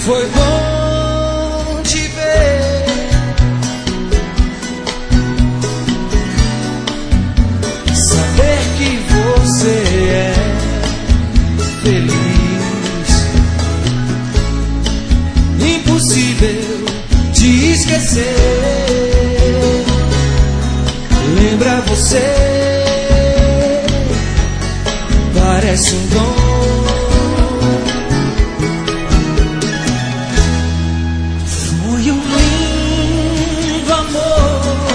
Foi bom te ver, saber que você é feliz. Impossível te esquecer. Lembra você, parece um dom. Foi um lindo amor,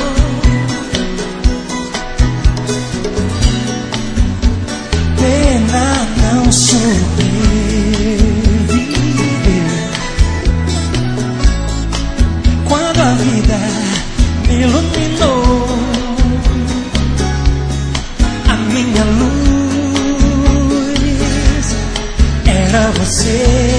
pena não sobreviver. Quando a vida me iluminou, a minha luz era você.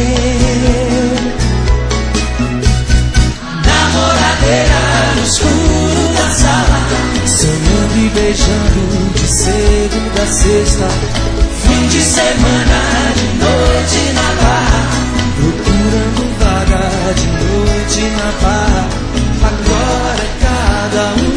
Namoradeira no escuro da sala, sonhando e beijando de segunda a sexta. fim de semana, de noite na barra, Procurando vaga de noite na barra. Agora é cada um.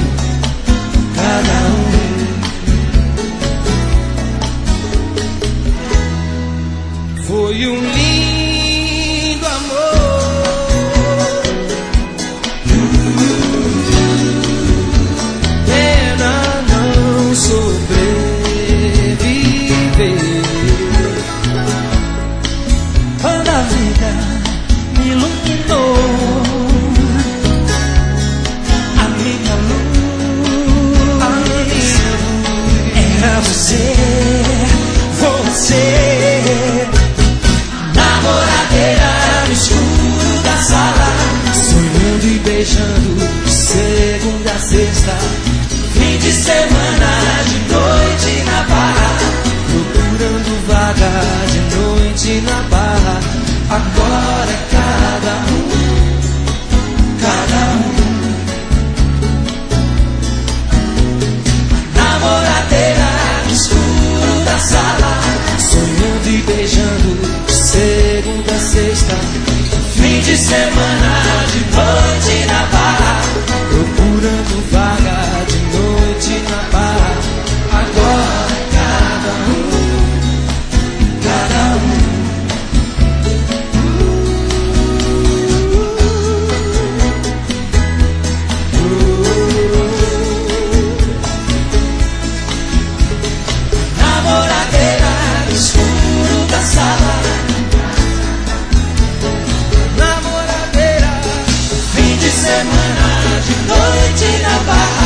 Foi um lindo amor, pena não sobreviver. quando a vida me iluminou, a minha luz era você, você. Namoradeira no escuro da sala, Sonhando e beijando de segunda a sexta. fim de semana, de noite na barra, Procurando vaga de noite na barra. Agora é cada um. namoradeira no escuro da sala, Sonhando e beijando de segunda a sexta. fim de semana, de noite na barra, Procurando vaga de noite na barra. Agora é cada um. namoradeira no escuro da sala, Namoradeira, fim de semana, de noite na barra.